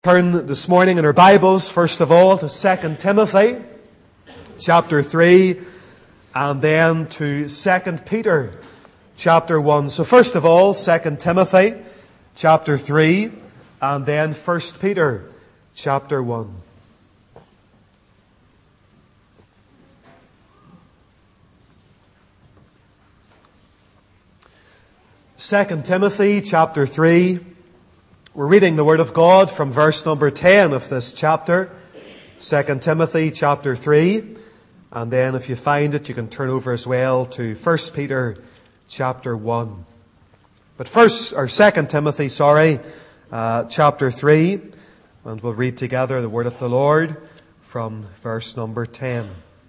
Turn this morning in our Bibles, first of all, to 2 Timothy, chapter 3, and then to 2 Peter, chapter 1. So first of all, 2 Timothy, chapter 3, and then 1 Peter, chapter 1. Second Timothy, chapter 3. We're reading the Word of God from verse number 10 of this chapter, 2 Timothy chapter 3. And then if you find it, you can turn over as well to 1 Peter chapter 1. But first, or 2 Timothy, chapter 3. And we'll read together the Word of the Lord from verse number 10.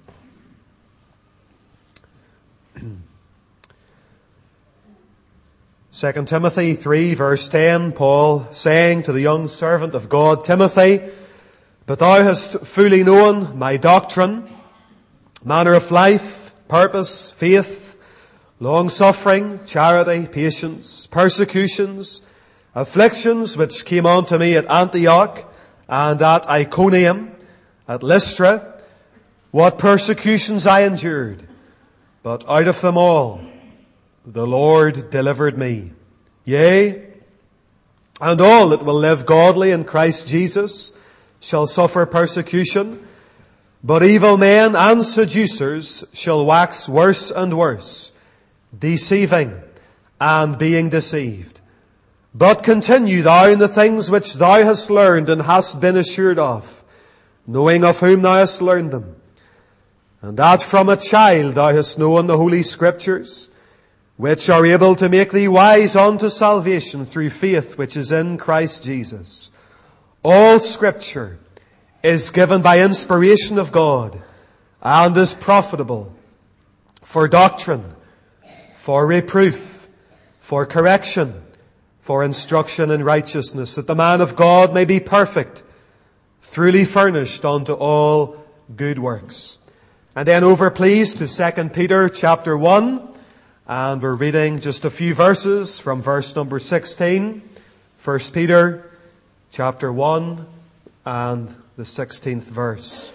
2 Timothy 3 verse 10, Paul saying to the young servant of God, Timothy, but thou hast fully known my doctrine, manner of life, purpose, faith, long-suffering, charity, patience, persecutions, afflictions which came unto me at Antioch and at Iconium, at Lystra, what persecutions I endured, but out of them all the Lord delivered me. Yea, and all that will live godly in Christ Jesus shall suffer persecution, but evil men and seducers shall wax worse and worse, deceiving and being deceived. But continue thou in the things which thou hast learned and hast been assured of, knowing of whom thou hast learned them, and that from a child thou hast known the Holy Scriptures, which are able to make thee wise unto salvation through faith which is in Christ Jesus. All Scripture is given by inspiration of God and is profitable for doctrine, for reproof, for correction, for instruction in righteousness, that the man of God may be perfect, truly furnished unto all good works. And then over, please, to 2 Peter chapter 1. And we're reading just a few verses from verse number 16. 1 Peter chapter 1 and the 16th verse.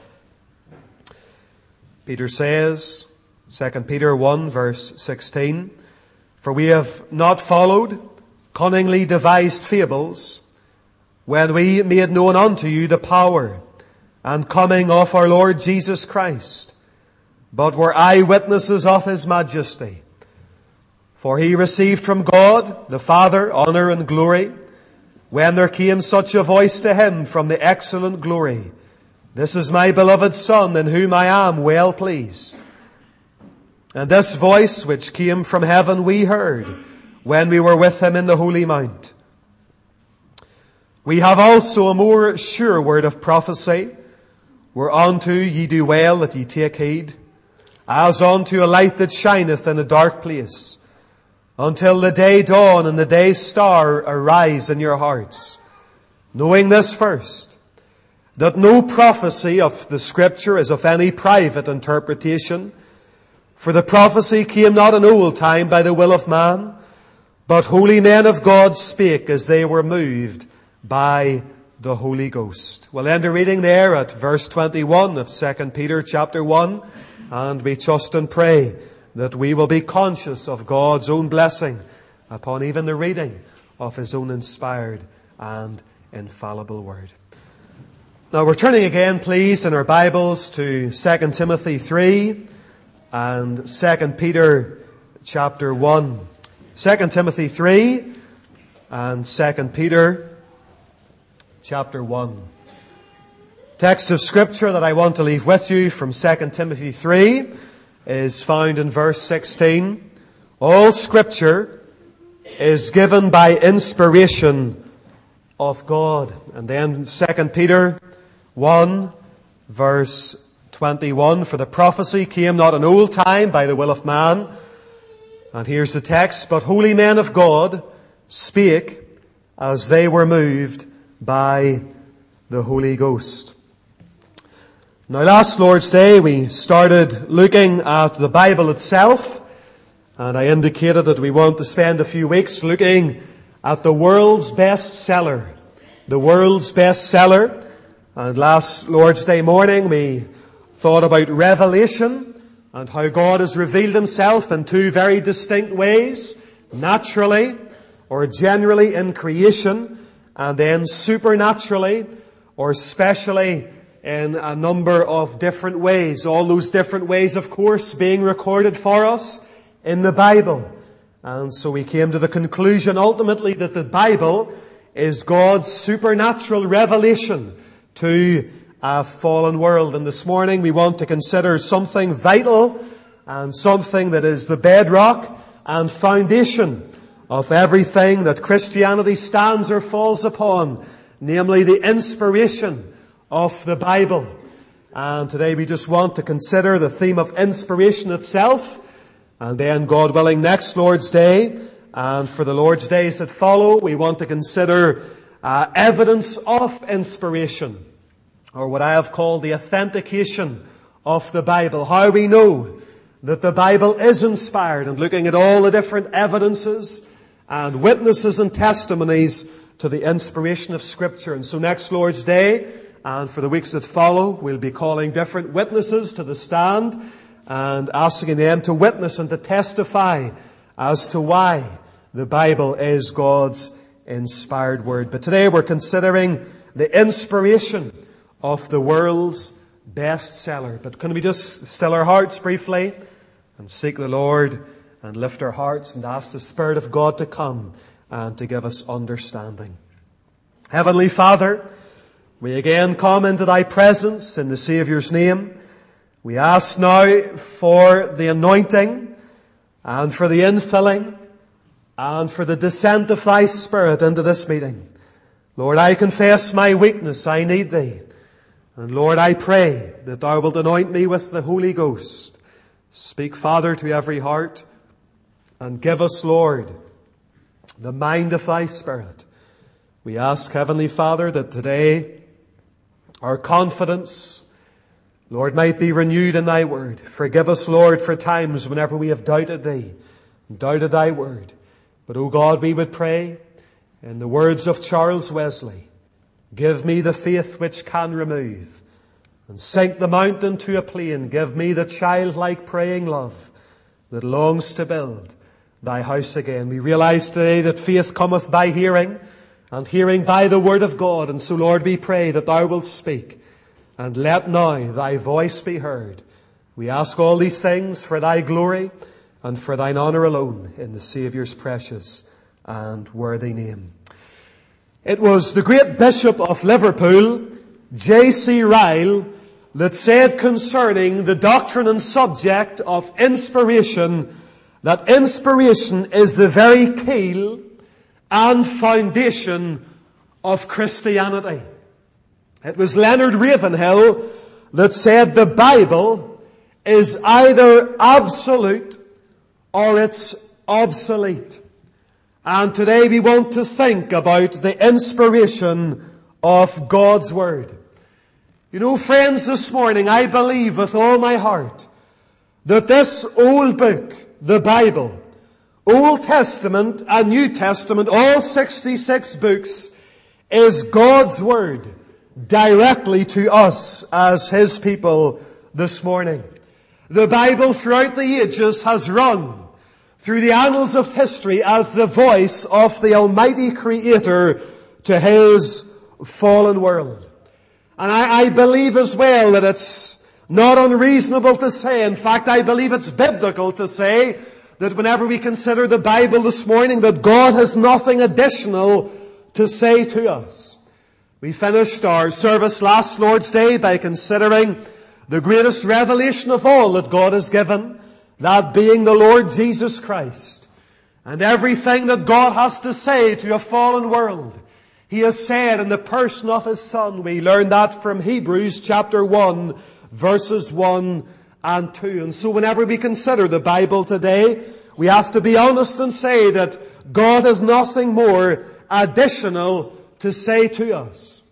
Peter says, 2 Peter 1 verse 16, for we have not followed cunningly devised fables when we made known unto you the power and coming of our Lord Jesus Christ, but were eyewitnesses of His majesty. For He received from God, the Father, honor and glory, when there came such a voice to Him from the excellent glory, this is my beloved Son, in whom I am well pleased. And this voice which came from heaven we heard, when we were with Him in the holy mount. We have also a more sure word of prophecy, whereunto ye do well that ye take heed, as unto a light that shineth in a dark place, until the day dawn and the day star arise in your hearts. Knowing this first, that no prophecy of the Scripture is of any private interpretation. For the prophecy came not in old time by the will of man, but holy men of God spake as they were moved by the Holy Ghost. We'll end the reading there at verse 21 of 2 Peter chapter 1, and we trust and pray that we will be conscious of God's own blessing upon even the reading of His own inspired and infallible Word. Now we're turning again, please, in our Bibles to 2 Timothy 3 and 2 Peter chapter 1. 2 Timothy 3 and 2 Peter chapter 1. Text of Scripture that I want to leave with you from 2 Timothy 3 is found in verse 16. All Scripture is given by inspiration of God. And then 2 Peter 1 verse 21. For the prophecy came not in old time by the will of man. And here's the text. But holy men of God spake as they were moved by the Holy Ghost. Now last Lord's Day we started looking at the Bible itself, and I indicated that we want to spend a few weeks looking at the world's bestseller, the world's bestseller. And last Lord's Day morning we thought about Revelation and how God has revealed himself in two very distinct ways, naturally or generally in creation, and then supernaturally or specially in a number of different ways. All those different ways, of course, being recorded for us in the Bible. And so we came to the conclusion ultimately that the Bible is God's supernatural revelation to a fallen world. And this morning we want to consider something vital and something that is the bedrock and foundation of everything that Christianity stands or falls upon, namely the inspiration of the Bible. And today we just want to consider the theme of inspiration itself, and then, God willing, next Lord's Day and for the Lord's days that follow, we want to consider evidence of inspiration, or what I have called the authentication of the Bible. How we know that the Bible is inspired, and looking at all the different evidences and witnesses and testimonies to the inspiration of Scripture. And so next Lord's Day and for the weeks that follow, we'll be calling different witnesses to the stand and asking them to witness and to testify as to why the Bible is God's inspired word. But today we're considering the inspiration of the world's bestseller. But can we just still our hearts briefly and seek the Lord and lift our hearts and ask the Spirit of God to come and to give us understanding. Heavenly Father, we again come into thy presence in the Saviour's name. We ask now for the anointing and for the infilling and for the descent of thy Spirit into this meeting. Lord, I confess my weakness. I need thee. And Lord, I pray that thou wilt anoint me with the Holy Ghost. Speak, Father, to every heart, and give us, Lord, the mind of thy Spirit. We ask, Heavenly Father, that today our confidence, Lord, might be renewed in thy word. Forgive us, Lord, for times whenever we have doubted thee, doubted thy word. But, O God, we would pray in the words of Charles Wesley, give me the faith which can remove and sink the mountain to a plain. Give me the childlike praying love that longs to build thy house again. We realize today that faith cometh by hearing, and hearing by the word of God. And so, Lord, we pray that thou wilt speak, and let now thy voice be heard. We ask all these things for thy glory and for thine honour alone, in the Saviour's precious and worthy name. It was the great Bishop of Liverpool, J.C. Ryle, that said concerning the doctrine and subject of inspiration, that inspiration is the very keel and foundation of Christianity. It was Leonard Ravenhill that said the Bible is either absolute or it's obsolete. And today we want to think about the inspiration of God's Word. You know, friends, this morning I believe with all my heart that this old book, the Bible, Old Testament and New Testament, all 66 books, is God's Word directly to us as His people this morning. The Bible throughout the ages has run through the annals of history as the voice of the Almighty Creator to His fallen world. And I believe as well that it's not unreasonable to say, in fact I believe it's biblical to say, that whenever we consider the Bible this morning, that God has nothing additional to say to us. We finished our service last Lord's Day by considering the greatest revelation of all that God has given, that being the Lord Jesus Christ. And everything that God has to say to a fallen world, He has said in the person of His Son. We learn that from Hebrews chapter 1, verses 1 and 2. And so whenever we consider the Bible today, we have to be honest and say that God has nothing more additional to say to us.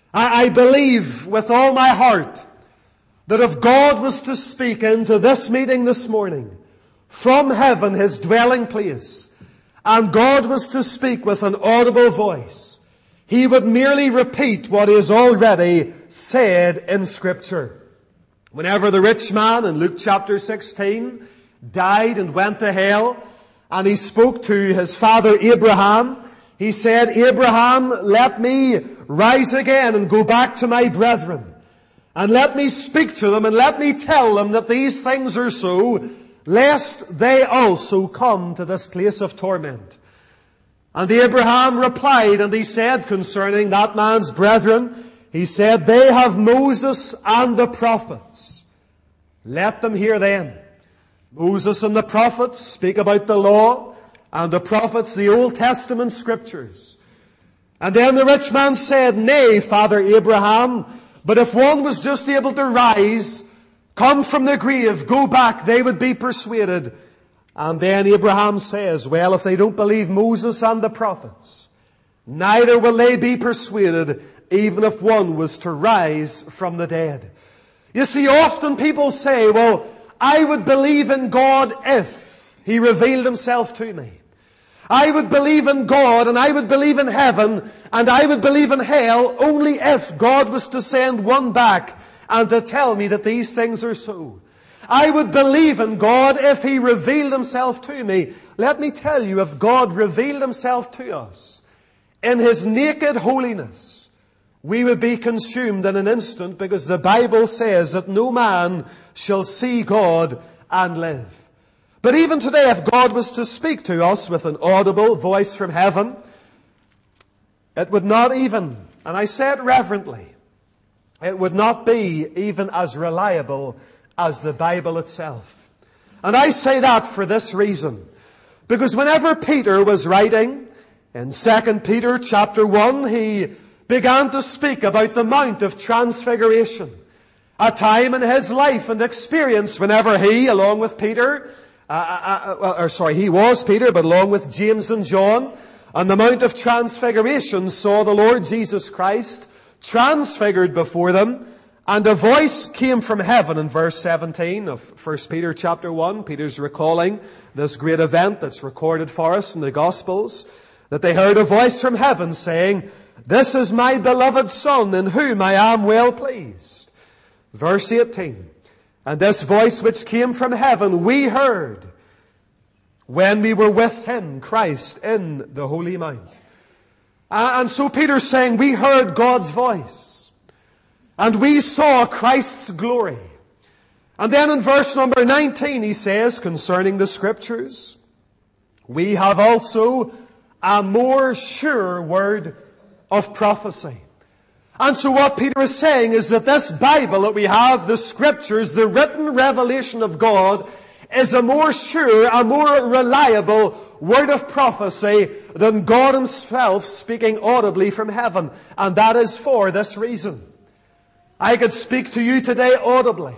I believe with all my heart that if God was to speak into this meeting this morning from heaven, His dwelling place, and God was to speak with an audible voice, he would merely repeat what is already said in Scripture. Whenever the rich man in Luke chapter 16 died and went to hell, and he spoke to his father Abraham, he said, Abraham, let me rise again and go back to my brethren, and let me speak to them, and let me tell them that these things are so, lest they also come to this place of torment. And Abraham replied, and he said concerning that man's brethren, he said, they have Moses and the prophets. Let them hear them. Moses and the prophets speak about the law, and the prophets the Old Testament scriptures. And then the rich man said, nay, Father Abraham, but if one was just able to rise, come from the grave, go back, they would be persuaded. And then Abraham says, well, if they don't believe Moses and the prophets, neither will they be persuaded, even if one was to rise from the dead. You see, often people say, well, I would believe in God if He revealed Himself to me. I would believe in God, and I would believe in heaven, and I would believe in hell only if God was to send one back and to tell me that these things are so. I would believe in God if He revealed Himself to me. Let me tell you, if God revealed Himself to us in His naked holiness, we would be consumed in an instant, because the Bible says that no man shall see God and live. But even today, if God was to speak to us with an audible voice from heaven, it would not even, and I say it reverently, it would not be even as reliable as the Bible itself. And I say that for this reason. Because whenever Peter was writing in 2 Peter chapter 1, he began to speak about the Mount of Transfiguration. A time in his life and experience whenever he, along with Peter, he was Peter, but along with James and John, on the Mount of Transfiguration saw the Lord Jesus Christ transfigured before them, and a voice came from heaven in verse 17 of 1 Peter chapter 1. Peter's recalling this great event that's recorded for us in the Gospels, that they heard a voice from heaven saying, this is my beloved Son, in whom I am well pleased. Verse 18, and this voice which came from heaven we heard when we were with Him, Christ, in the Holy Mount. And so Peter's saying, we heard God's voice, and we saw Christ's glory. And then in verse number 19 he says, concerning the Scriptures, we have also a more sure word of prophecy. And so what Peter is saying is that this Bible that we have, the Scriptures, the written revelation of God, is a more sure, a more reliable word of prophecy than God Himself speaking audibly from heaven. And that is for this reason. I could speak to you today audibly,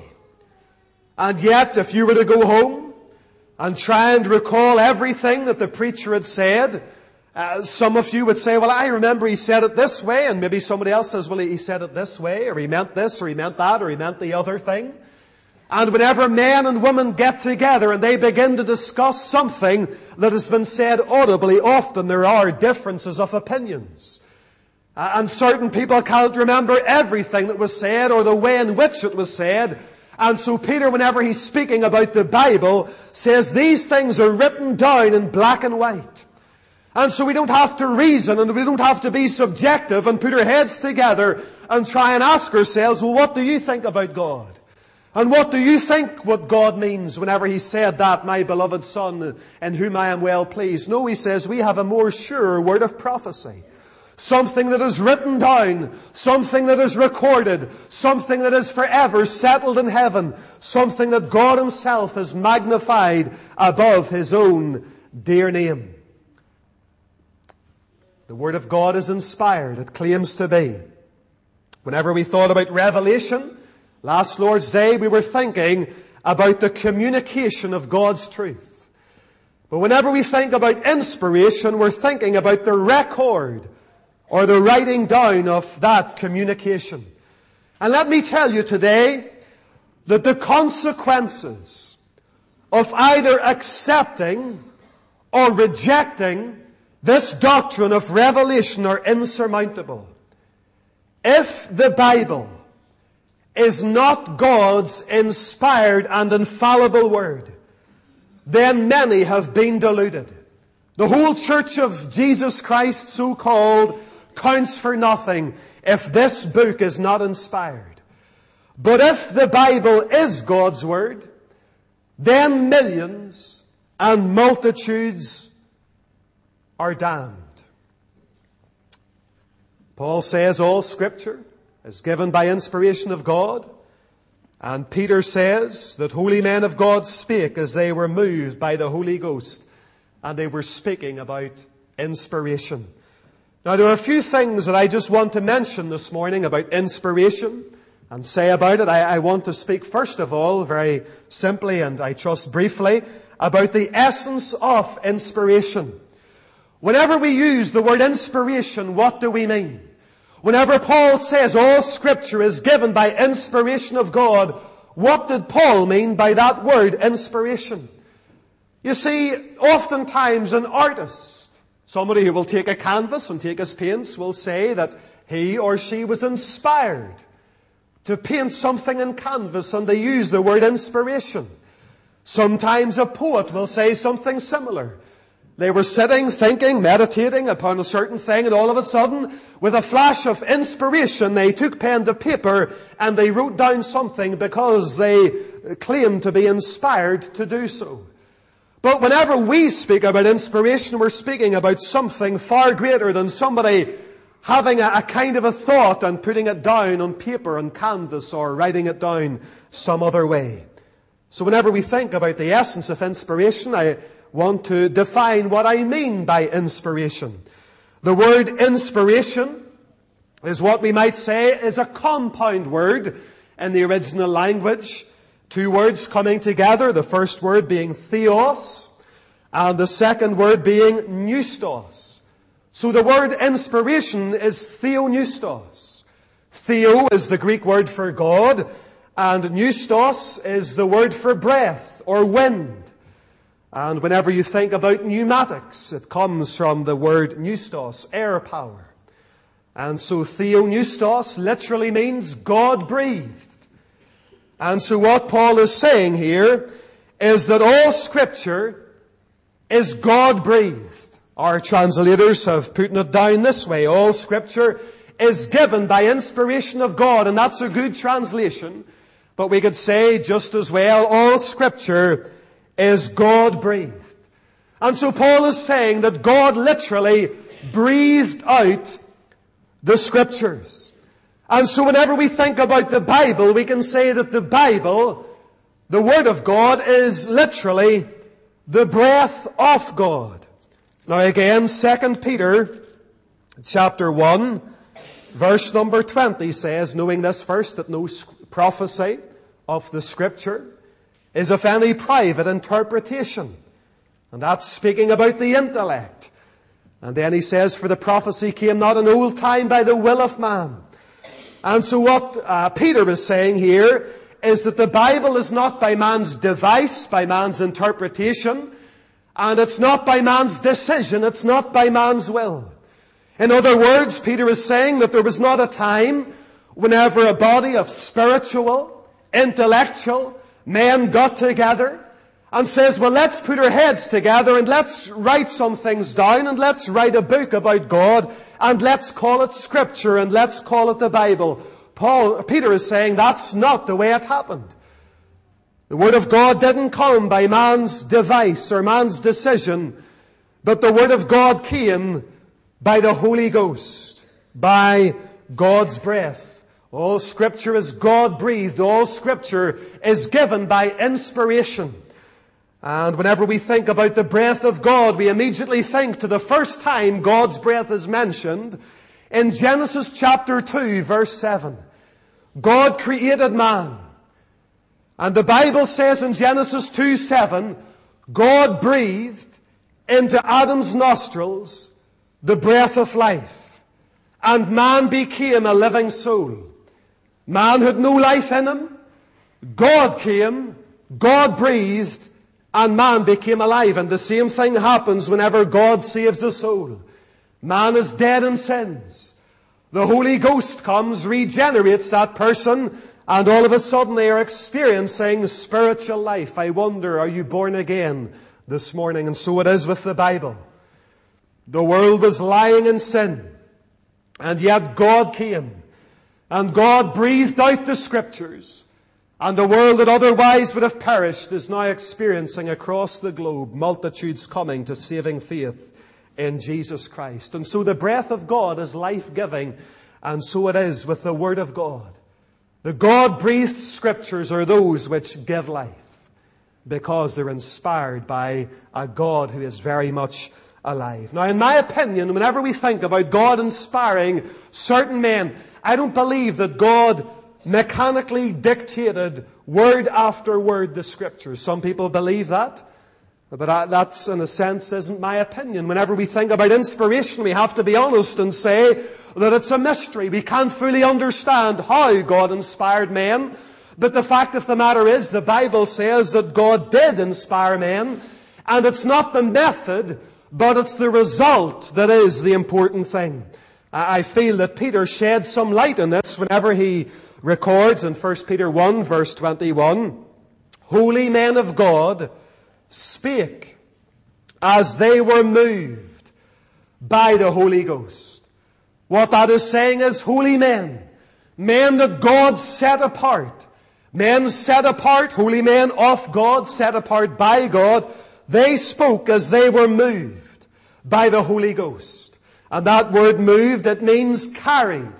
and yet if you were to go home and try and recall everything that the preacher had said, some of you would say, well, I remember he said it this way, and maybe somebody else says, well, he said it this way, or he meant this, or he meant that, or he meant the other thing. And whenever men and women get together and they begin to discuss something that has been said audibly, often there are differences of opinions. And certain people can't remember everything that was said or the way in which it was said. And so Peter, whenever he's speaking about the Bible, says these things are written down in black and white. And so we don't have to reason, and we don't have to be subjective and put our heads together and try and ask ourselves, well, what do you think about God? And what do you think what God means whenever He said that, my beloved Son, in whom I am well pleased? No, he says we have a more sure word of prophecy. Something that is written down, something that is recorded, something that is forever settled in heaven, something that God Himself has magnified above His own dear name. The Word of God is inspired. It claims to be. Whenever we thought about Revelation, last Lord's Day, we were thinking about the communication of God's truth. But whenever we think about inspiration, we're thinking about the record or the writing down of that communication. And let me tell you today that the consequences of either accepting or rejecting this doctrine of revelation are insurmountable. If the Bible is not God's inspired and infallible word, then many have been deluded. The whole Church of Jesus Christ, so-called, counts for nothing if this book is not inspired. But if the Bible is God's word, then millions and multitudes are damned. Paul says all Scripture is given by inspiration of God. And Peter says that holy men of God spake as they were moved by the Holy Ghost. And they were speaking about inspiration. Now there are a few things that I just want to mention this morning about inspiration and say about it. I want to speak first of all, very simply and I trust briefly, about the essence of inspiration. Whenever we use the word inspiration, what do we mean? Whenever Paul says all Scripture is given by inspiration of God, what did Paul mean by that word, inspiration? You see, oftentimes an artist, somebody who will take a canvas and take his paints, will say that he or she was inspired to paint something in canvas, and they use the word inspiration. Sometimes a poet will say something similar. They were sitting, thinking, meditating upon a certain thing, and all of a sudden, with a flash of inspiration, they took pen to paper and they wrote down something because they claimed to be inspired to do so. But whenever we speak about inspiration, we're speaking about something far greater than somebody having a kind of a thought and putting it down on paper, on canvas, or writing it down some other way. So whenever we think about the essence of inspiration, I want to define what I mean by inspiration. The word inspiration is what we might say is a compound word in the original language. Two words coming together, the first word being theos, and the second word being pneustos. So the word inspiration is theopneustos. Theo is the Greek word for God, and pneustos is the word for breath or wind. And whenever you think about pneumatics, it comes from the word pneustos, air power. And so theopneustos literally means God breathed. And so what Paul is saying here is that all Scripture is God breathed. Our translators have put it down this way. All Scripture is given by inspiration of God, and that's a good translation. But we could say just as well, all Scripture is God breathed. And so Paul is saying that God literally breathed out the Scriptures. And so whenever we think about the Bible, we can say that the Bible, the Word of God, is literally the breath of God. Now again, 2 Peter chapter 1, verse number 20 says, knowing this first, that no prophecy of the Scripture is of any private interpretation. And that's speaking about the intellect. And then he says, for the prophecy came not in old time by the will of man. And so what Peter is saying here is that the Bible is not by man's device, by man's interpretation, and it's not by man's decision, it's not by man's will. In other words, Peter is saying that there was not a time whenever a body of spiritual, intellectual men got together and says, well, let's put our heads together and let's write some things down and let's write a book about God and let's call it Scripture and let's call it the Bible. Peter is saying that's not the way it happened. The Word of God didn't come by man's device or man's decision, but the Word of God came by the Holy Ghost, by God's breath. All Scripture is God-breathed. All Scripture is given by inspiration. And whenever we think about the breath of God, we immediately think to the first time God's breath is mentioned in Genesis chapter 2, verse 7. God created man. And the Bible says in Genesis 2:7, God breathed into Adam's nostrils the breath of life. And man became a living soul. Man had no life in him. God came, God breathed, and man became alive. And the same thing happens whenever God saves a soul. Man is dead in sins. The Holy Ghost comes, regenerates that person, and all of a sudden they are experiencing spiritual life. I wonder, are you born again this morning? And so it is with the Bible. The world was lying in sin, and yet God came, and God breathed out the Scriptures, and the world that otherwise would have perished is now experiencing across the globe multitudes coming to saving faith in Jesus Christ. And so the breath of God is life-giving, and so it is with the Word of God. The God-breathed Scriptures are those which give life, because they're inspired by a God who is very much alive. Now, in my opinion, whenever we think about God inspiring certain men, I don't believe that God mechanically dictated word after word the Scriptures. Some people believe that, but that's, in a sense, isn't my opinion. Whenever we think about inspiration, we have to be honest and say that it's a mystery. We can't fully understand how God inspired men, but the fact of the matter is, the Bible says that God did inspire men, and it's not the method, but it's the result that is the important thing. I feel that Peter shed some light on this whenever he records in 1 Peter 1 verse 21, holy men of God spake as they were moved by the Holy Ghost. What that is saying is holy men, men that God set apart, men set apart, holy men of God, set apart by God, they spoke as they were moved by the Holy Ghost. And that word moved, it means carried,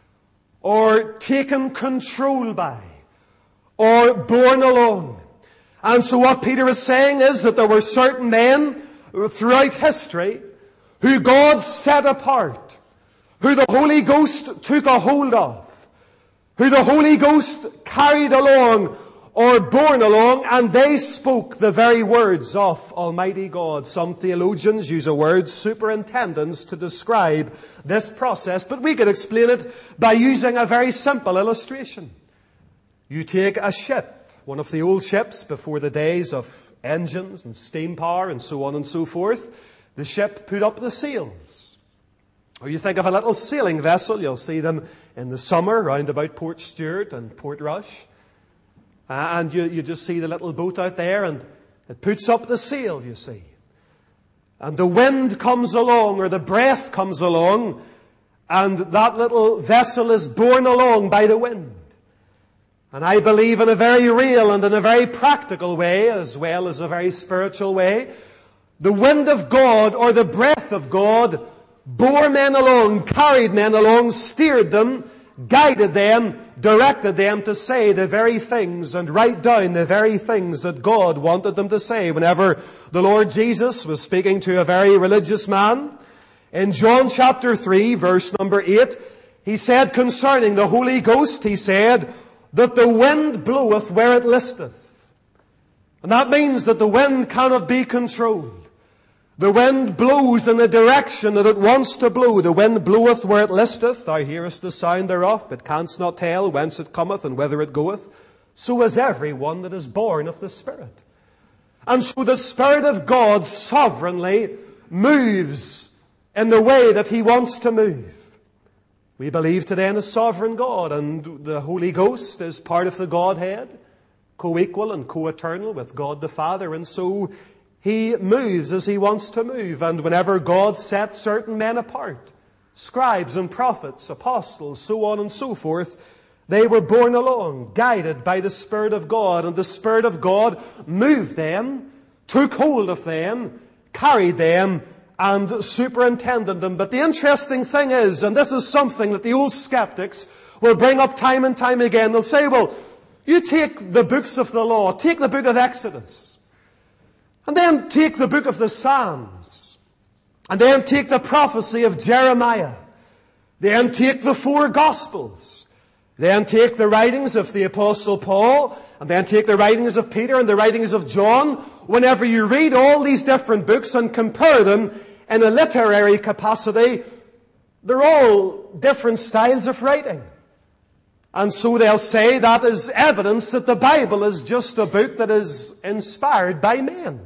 or taken control by, or borne along. And so what Peter is saying is that there were certain men throughout history who God set apart, who the Holy Ghost took a hold of, who the Holy Ghost carried along or borne along, and they spoke the very words of Almighty God. Some theologians use a word, superintendents, to describe this process, but we could explain it by using a very simple illustration. You take a ship, one of the old ships before the days of engines and steam power and so on and so forth. The ship put up the sails. Or you think of a little sailing vessel, you'll see them in the summer round about Port Stewart and Port Rush. And you just see the little boat out there, and it puts up the sail, you see. And the wind comes along, or the breath comes along, and that little vessel is borne along by the wind. And I believe in a very real and in a very practical way, as well as a very spiritual way, the wind of God, or the breath of God, bore men along, carried men along, steered them, guided them, directed them to say the very things and write down the very things that God wanted them to say. Whenever the Lord Jesus was speaking to a very religious man, in John chapter 3, verse number 8, he said concerning the Holy Ghost, he said, that the wind bloweth where it listeth. And that means that the wind cannot be controlled. The wind blows in the direction that it wants to blow. The wind bloweth where it listeth. Thou hearest the sound thereof, but canst not tell whence it cometh and whither it goeth. So is every one that is born of the Spirit. And so the Spirit of God sovereignly moves in the way that He wants to move. We believe today in a sovereign God, and the Holy Ghost is part of the Godhead, co-equal and co-eternal with God the Father, and so He moves as He wants to move. And whenever God set certain men apart, scribes and prophets, apostles, so on and so forth, they were borne along, guided by the Spirit of God. And the Spirit of God moved them, took hold of them, carried them, and superintended them. But the interesting thing is, and this is something that the old skeptics will bring up time and time again, they'll say, well, you take the books of the law, take the book of Exodus, and then take the book of the Psalms. And then take the prophecy of Jeremiah. Then take the 4 Gospels. Then take the writings of the Apostle Paul. And then take the writings of Peter and the writings of John. Whenever you read all these different books and compare them in a literary capacity, they're all different styles of writing. And so they'll say that is evidence that the Bible is just a book that is inspired by men.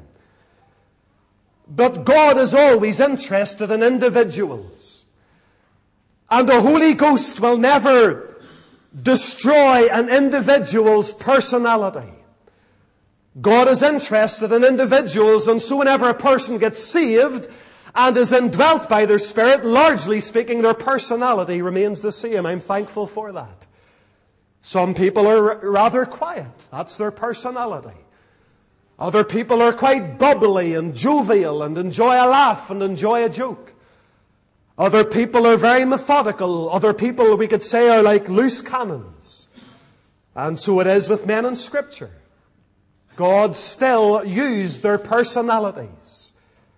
But God is always interested in individuals. And the Holy Ghost will never destroy an individual's personality. God is interested in individuals, and so whenever a person gets saved and is indwelt by their Spirit, largely speaking, their personality remains the same. I'm thankful for that. Some people are rather quiet. That's their personality. Other people are quite bubbly and jovial and enjoy a laugh and enjoy a joke. Other people are very methodical. Other people, we could say, are like loose cannons. And so it is with men in Scripture. God still used their personalities.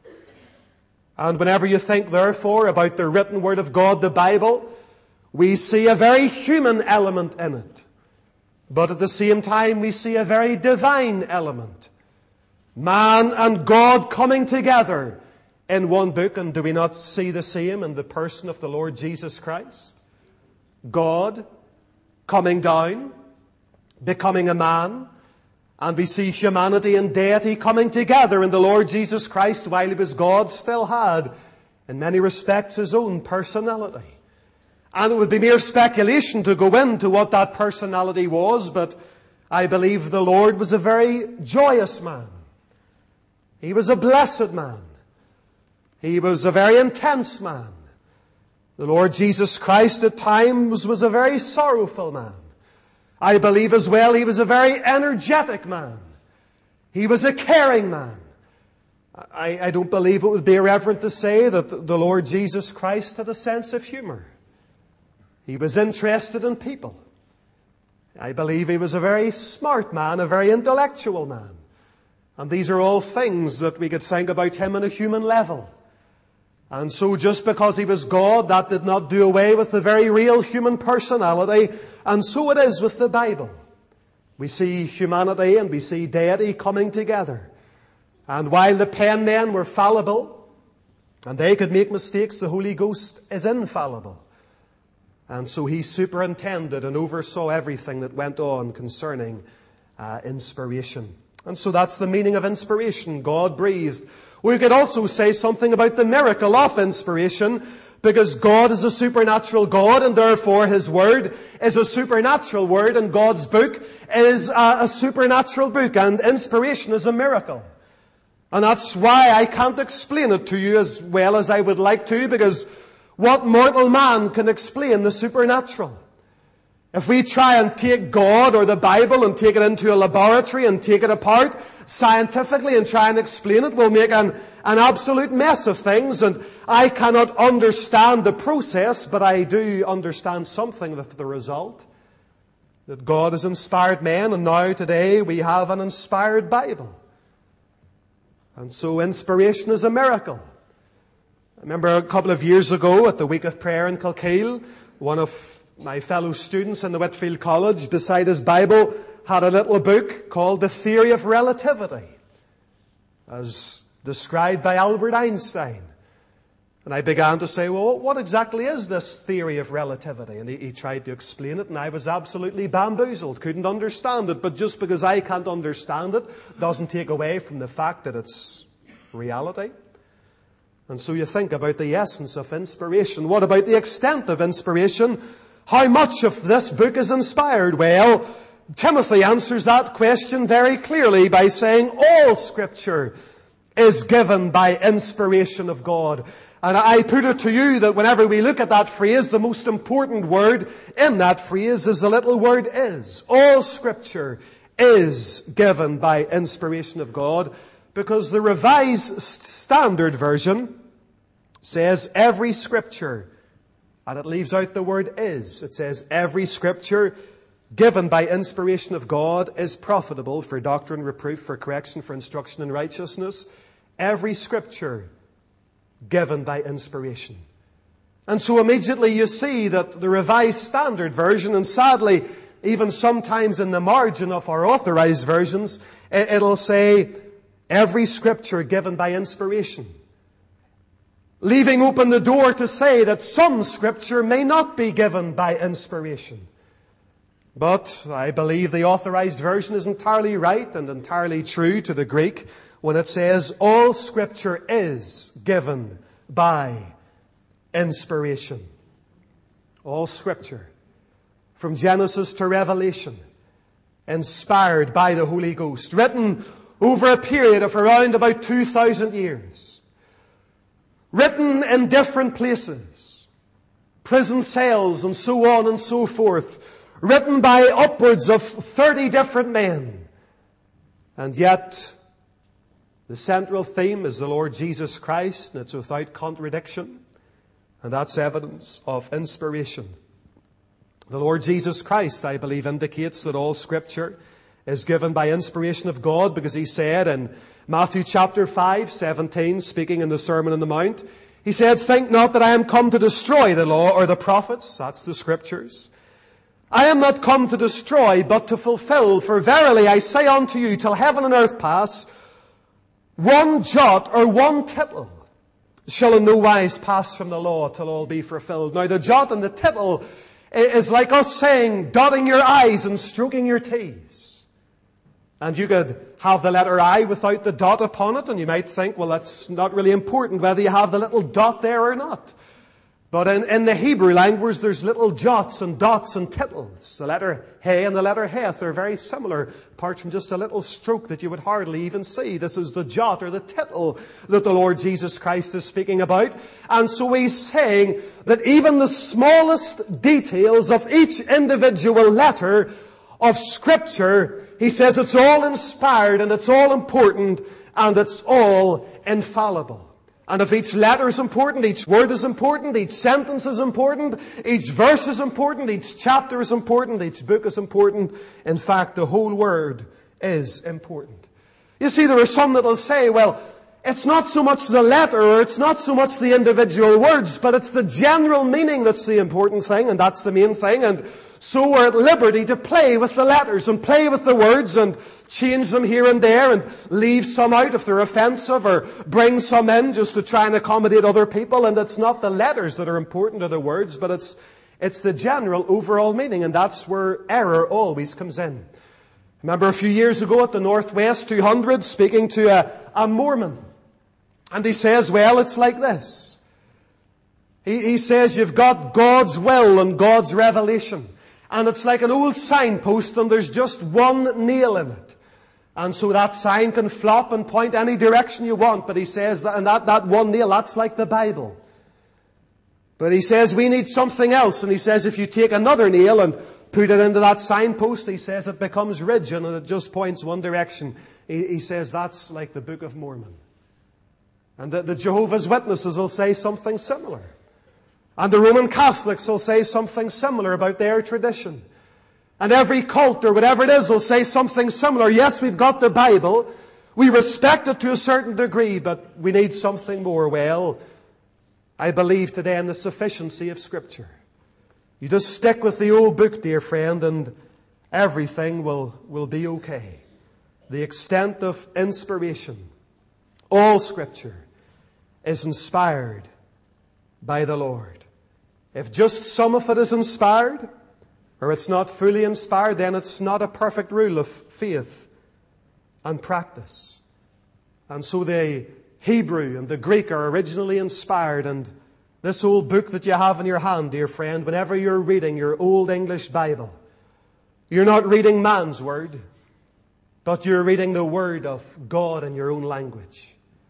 And whenever you think, therefore, about the written Word of God, the Bible, we see a very human element in it. But at the same time, we see a very divine element. Man and God coming together in one book. And do we not see the same in the person of the Lord Jesus Christ? God coming down, becoming a man. And we see humanity and deity coming together in the Lord Jesus Christ. While He was God, still had, in many respects, His own personality. And it would be mere speculation to go into what that personality was, but I believe the Lord was a very joyous man. He was a blessed man. He was a very intense man. The Lord Jesus Christ at times was a very sorrowful man. I believe as well He was a very energetic man. He was a caring man. I don't believe it would be irreverent to say that the Lord Jesus Christ had a sense of humor. He was interested in people. I believe He was a very smart man, a very intellectual man. And these are all things that we could think about Him on a human level. And so just because He was God, that did not do away with the very real human personality. And so it is with the Bible. We see humanity and we see deity coming together. And while the pen men were fallible, and they could make mistakes, the Holy Ghost is infallible. And so He superintended and oversaw everything that went on concerning inspiration. And so that's the meaning of inspiration. God breathed. We could also say something about the miracle of inspiration, because God is a supernatural God, and therefore His Word is a supernatural Word, and God's book is a supernatural book, and inspiration is a miracle. And that's why I can't explain it to you as well as I would like to, because what mortal man can explain the supernatural? If we try and take God or the Bible and take it into a laboratory and take it apart scientifically and try and explain it, we'll make an absolute mess of things. And I cannot understand the process, but I do understand something of the result. That God has inspired men, and now today we have an inspired Bible. And so inspiration is a miracle. I remember a couple of years ago at the Week of Prayer in Kilkeel, one of my fellow students in the Whitfield College, beside his Bible, had a little book called The Theory of Relativity, as described by Albert Einstein. And I began to say, well, what exactly is this theory of relativity? And he tried to explain it, and I was absolutely bamboozled, couldn't understand it. But just because I can't understand it doesn't take away from the fact that it's reality. And so you think about the essence of inspiration. What about the extent of inspiration? How much of this book is inspired? Well, Timothy answers that question very clearly by saying all Scripture is given by inspiration of God. And I put it to you that whenever we look at that phrase, the most important word in that phrase is the little word is. All Scripture is given by inspiration of God, because the Revised Standard Version says every Scripture, and it leaves out the word is. It says every Scripture given by inspiration of God is profitable for doctrine, reproof, for correction, for instruction in righteousness. Every Scripture given by inspiration. And so immediately you see that the Revised Standard Version, and sadly even sometimes in the margin of our authorized versions, it'll say every Scripture given by inspiration, leaving open the door to say that some Scripture may not be given by inspiration. But I believe the Authorized Version is entirely right and entirely true to the Greek when it says, all Scripture is given by inspiration. All Scripture, from Genesis to Revelation, inspired by the Holy Ghost, written over a period of around about 2,000 years, written in different places, prison cells and so on and so forth, written by upwards of 30 different men. And yet, the central theme is the Lord Jesus Christ, and it's without contradiction. And that's evidence of inspiration. The Lord Jesus Christ, I believe, indicates that all Scripture is given by inspiration of God, because He said in Matthew chapter 5:17, speaking in the Sermon on the Mount, He said, think not that I am come to destroy the law or the prophets. That's the Scriptures. I am not come to destroy, but to fulfill. For verily I say unto you, till heaven and earth pass, one jot or one tittle shall in no wise pass from the law till all be fulfilled. Now the jot and the tittle is like us saying, dotting your I's and stroking your T's. And you could have the letter I without the dot upon it, and you might think, well, that's not really important whether you have the little dot there or not. But in the Hebrew language, there's little jots and dots and tittles. The letter He and the letter Heth are very similar, apart from just a little stroke that you would hardly even see. This is the jot or the tittle that the Lord Jesus Christ is speaking about. And so He's saying that even the smallest details of each individual letter of Scripture, He says it's all inspired and it's all important and it's all infallible. And if each letter is important, each word is important, each sentence is important, each verse is important, each chapter is important, each book is important. In fact, the whole Word is important. You see, there are some that will say, well, it's not so much the letter, or it's not so much the individual words, but it's the general meaning that's the important thing, and that's the main thing. And so we're at liberty to play with the letters and play with the words and change them here and there and leave some out if they're offensive, or bring some in just to try and accommodate other people. And it's not the letters that are important or the words, but it's the general overall meaning. And that's where error always comes in. Remember a few years ago at the Northwest 200, speaking to a Mormon. And he says, well, it's like this. He says, you've got God's will and God's revelation. And it's like an old signpost and there's just one nail in it. And so that sign can flop and point any direction you want. But he says that one nail, that's like the Bible. But he says we need something else. And he says if you take another nail and put it into that signpost, he says it becomes rigid and it just points one direction. He says that's like the Book of Mormon. And the Jehovah's Witnesses will say something similar. And the Roman Catholics will say something similar about their tradition. And every cult or whatever it is will say something similar. Yes, we've got the Bible. We respect it to a certain degree, but we need something more. Well, I believe today in the sufficiency of Scripture. You just stick with the old book, dear friend, and everything will be okay. The extent of inspiration. All Scripture is inspired by the Lord. If just some of it is inspired, or it's not fully inspired, then it's not a perfect rule of faith and practice. And so the Hebrew and the Greek are originally inspired. And this old book that you have in your hand, dear friend, whenever you're reading your old English Bible, you're not reading man's word, but you're reading the Word of God in your own language.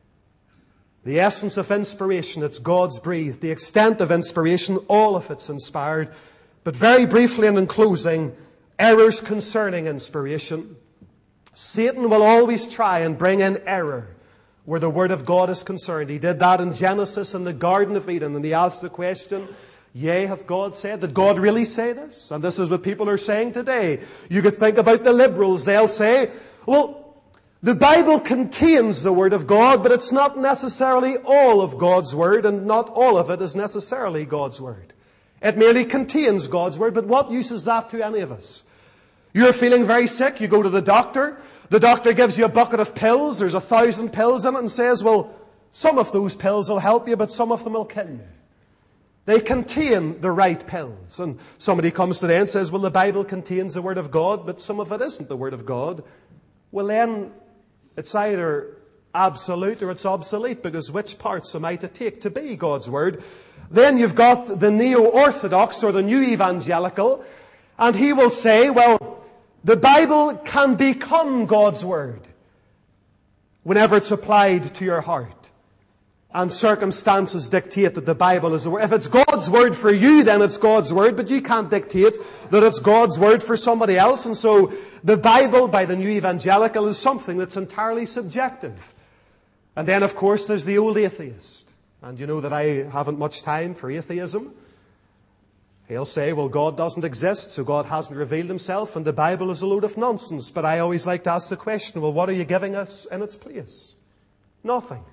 The essence of inspiration, it's God's breathed. The extent of inspiration, all of it's inspired. But very briefly and in closing, errors concerning inspiration. Satan will always try and bring in error where the Word of God is concerned. He did that in Genesis in the Garden of Eden. And he asked the question, yea, hath God said? Did God really say this? And this is what people are saying today. You could think about the liberals. They'll say, well, the Bible contains the Word of God, but it's not necessarily all of God's Word, and not all of it is necessarily God's Word. It merely contains God's Word, but what use is that to any of us? You're feeling very sick, you go to the doctor gives you a bucket of pills, there's 1,000 pills in it, and says, well, some of those pills will help you, but some of them will kill you. They contain the right pills. And somebody comes today and says, well, the Bible contains the Word of God, but some of it isn't the Word of God. Well, then it's either absolute or it's obsolete, because which parts am I to take to be God's Word? Then you've got the neo-orthodox or the new evangelical, and he will say, well, the Bible can become God's Word whenever it's applied to your heart. And circumstances dictate that the Bible is the Word. If it's God's Word for you, then it's God's Word, but you can't dictate that it's God's Word for somebody else. And so the Bible by the new evangelical is something that's entirely subjective. And then, of course, there's the old atheist. And you know that I haven't much time for atheism. He'll say, well, God doesn't exist, so God hasn't revealed Himself, and the Bible is a load of nonsense. But I always like to ask the question, well, what are you giving us in its place? Nothing.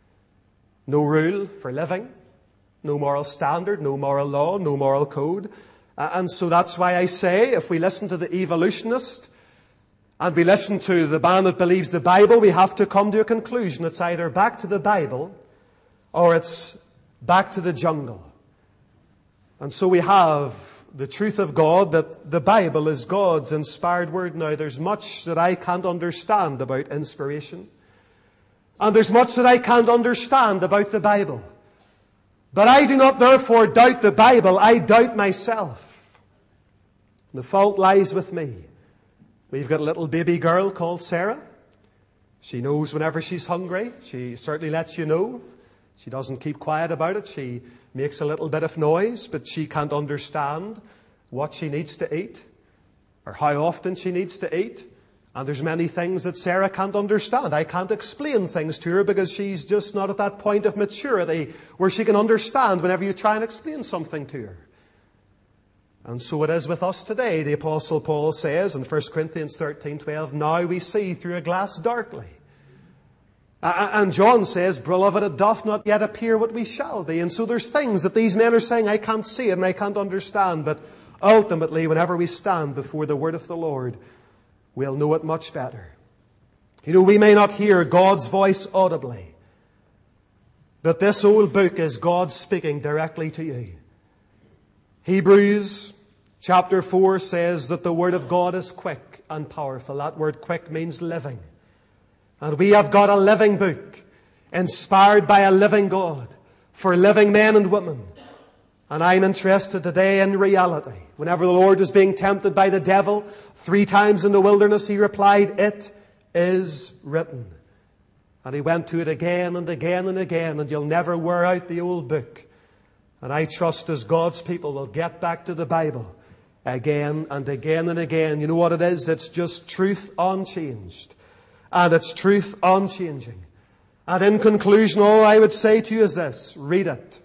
No rule for living, no moral standard, no moral law, no moral code. And so that's why I say, if we listen to the evolutionist and we listen to the man that believes the Bible, we have to come to a conclusion. It's either back to the Bible or it's back to the jungle. And so we have the truth of God, that the Bible is God's inspired word. Now, there's much that I can't understand about inspiration. And there's much that I can't understand about the Bible. But I do not therefore doubt the Bible, I doubt myself. The fault lies with me. We've got a little baby girl called Sarah. She knows whenever she's hungry. She certainly lets you know. She doesn't keep quiet about it. She makes a little bit of noise, but she can't understand what she needs to eat or how often she needs to eat. And there's many things that Sarah can't understand. I can't explain things to her because she's just not at that point of maturity where she can understand whenever you try and explain something to her. And so it is with us today. The Apostle Paul says in 1 Corinthians 13:12, now we see through a glass darkly. And John says, beloved, it doth not yet appear what we shall be. And so there's things that these men are saying, I can't see it and I can't understand. But ultimately, whenever we stand before the word of the Lord, we'll know it much better. You know, we may not hear God's voice audibly, but this old book is God speaking directly to you. Hebrews chapter 4 says that the word of God is quick and powerful. That word quick means living. And we have got a living book, inspired by a living God, for living men and women. And I'm interested today in reality. Whenever the Lord was being tempted by the devil 3 times in the wilderness, He replied, it is written. And He went to it again and again and again, and you'll never wear out the old book. And I trust as God's people will get back to the Bible again and again and again. You know what it is? It's just truth unchanged. And it's truth unchanging. And in conclusion, all I would say to you is this. Read it.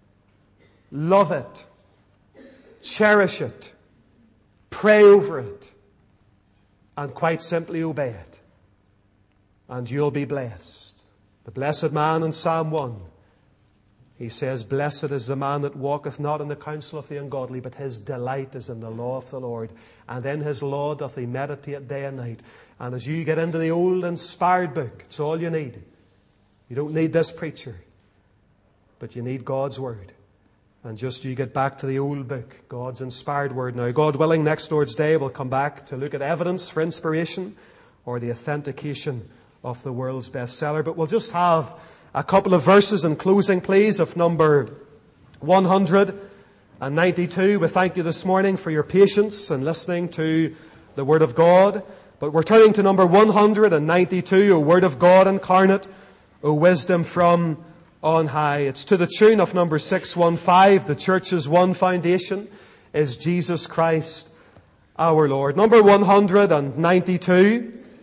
Love it. Cherish it. Pray over it. And quite simply obey it. And you'll be blessed. The blessed man in Psalm 1, he says, blessed is the man that walketh not in the counsel of the ungodly, but his delight is in the law of the Lord. And in his law doth he meditate day and night. And as you get into the old inspired book, it's all you need. You don't need this preacher, but you need God's Word. And just you get back to the old book, God's inspired Word. Now, God willing, next Lord's Day we'll come back to look at evidence for inspiration or the authentication of the world's bestseller. But we'll just have a couple of verses in closing, please, of number 192. We thank you this morning for your patience in listening to the Word of God. But we're turning to number 192, O Word of God incarnate, O wisdom from on high. It's to the tune of number 615. The church's one foundation is Jesus Christ our Lord. Number 192.